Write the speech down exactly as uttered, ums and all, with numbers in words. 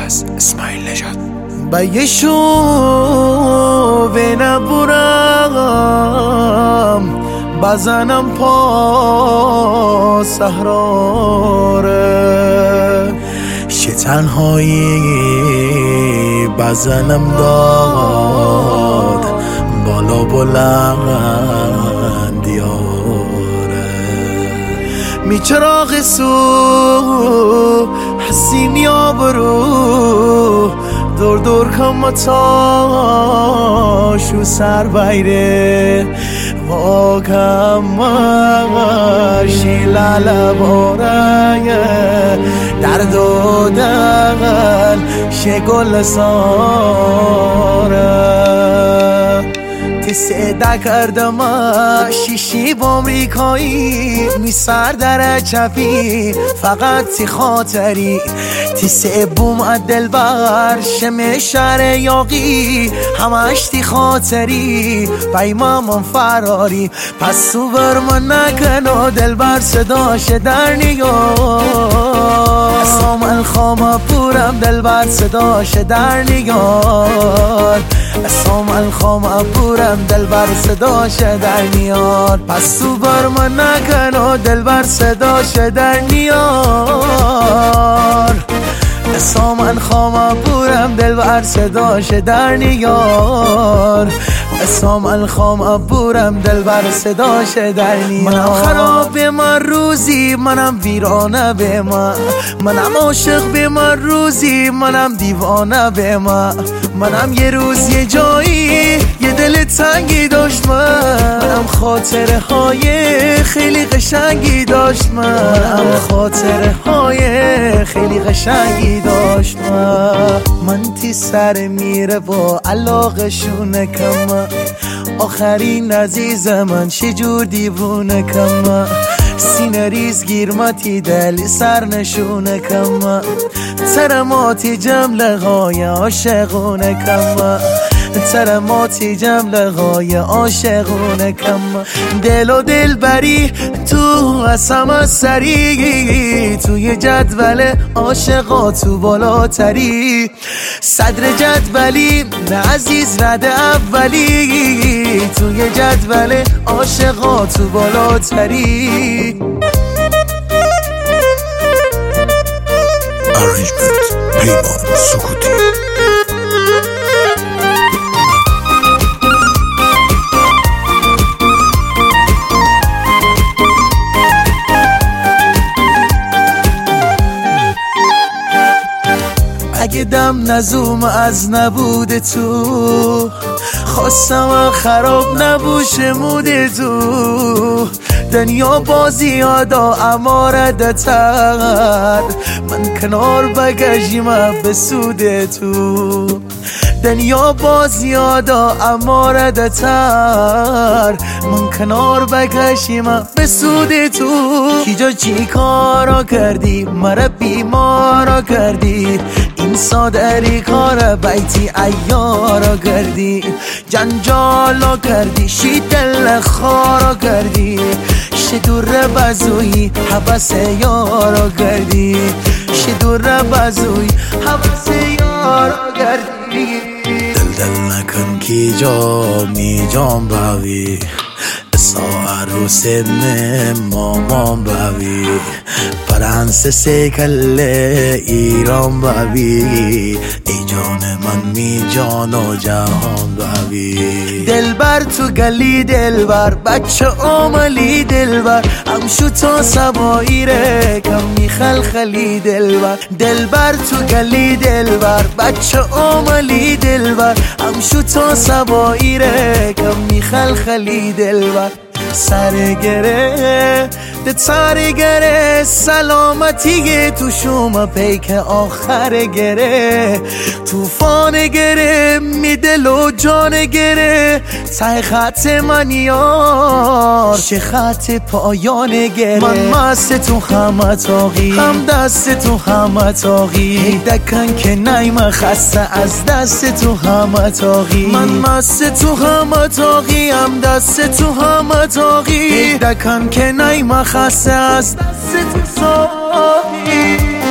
از اسماعیل نژاد. بیشو به نبورم بزنم پا صحراره، چه تنهایی بزنم داد بالا بلند یاره. می چراغ سو حسینی آبرو دور دور کم تاشو سر بایره و کماشی لالباره درد و دغل شگل ساره. تی سیده کردم شیشی با امریکایی می سر در چپی فقط تی خاطری. تی سه بوم دل بر شم شهر یاقی همش تی خاطری پیمام فراری. پس تو بر من نکن و دل بر صداش در نیار. اسام الخام پورم دل بر صداش در نیار. اسام الخام پورم دل بر صداش در نیار. پس تو بر من نکن و دل بر صداش در نیار. اسام الخام پورم دل بر صداش در نیار. اسام الخام پورم دل بر صداش در نیار. منم خراب به من روزی منم ویرانه به من، منم عاشق به من روزی منم دیوانه به من. منم یه روز یه جایی یه دل تنگی داشت من، منم خاطره های خیلی قشنگی داشت من، منم خاطره های خیلی قشنگی داشت من. من تی سر میره با علاقه شونه کم آخرین عزیز من چجور دیوونه کم. سینه ریز گیرمتی دل سر نشونه کم ترماتی جمله های عاشقونه کم. ترماتی جمله های عاشقونه کم. دل و دل بری تو اسم از سری توی جدول عاشقا تو بالاتری. صدر جدولی نه عزیز رد اولی توی جدول عاشقا تو بالاتری. Arrangement پیمان سکوتی. اگه دم نزوم از نبود تو خواستم خراب نبوشه مود تو. دنیا بازی یادا امارده من کنار بگشیم به سود تو. دنیا بازی یادا امارده من کنار بگشیم به سود تو. کیجا چی کارا کردی مرا بیمارا کردی این سادری کار بیتی ایارا کردی. جنجالا کردی شی دل خارا کردی شی دور بزوی حبس یارا کردی شی دور بزوی حبس یارا کردی. دل دل نکن کی جا می جام باوی سا عروس مامان باوی پرنسس کل ایران باوی ای جان من می جان و جهان باوی. دلبر تو گلی دلبر بچه عملی دلبر همشو تا سبایی ره کم می خلخلی دلبر. دلبر تو گلی دلبر بچه عملی دلبر همشو تا سبایی ره کم می خلخلی دلبر. سر گره ده سر گره سلامتی تو شما پیک آخر گره توفان گره می دل و جان گره ته خط من یار چه خط پایان گره. من مست تو همه تاقی هم دست تو همه تاقی دکن که نیم خسته از دست تو همه تاقی. من مست تو همه تاقی هم دست تو همه تاقی دکن که نیم خسته از دست تو ساقی.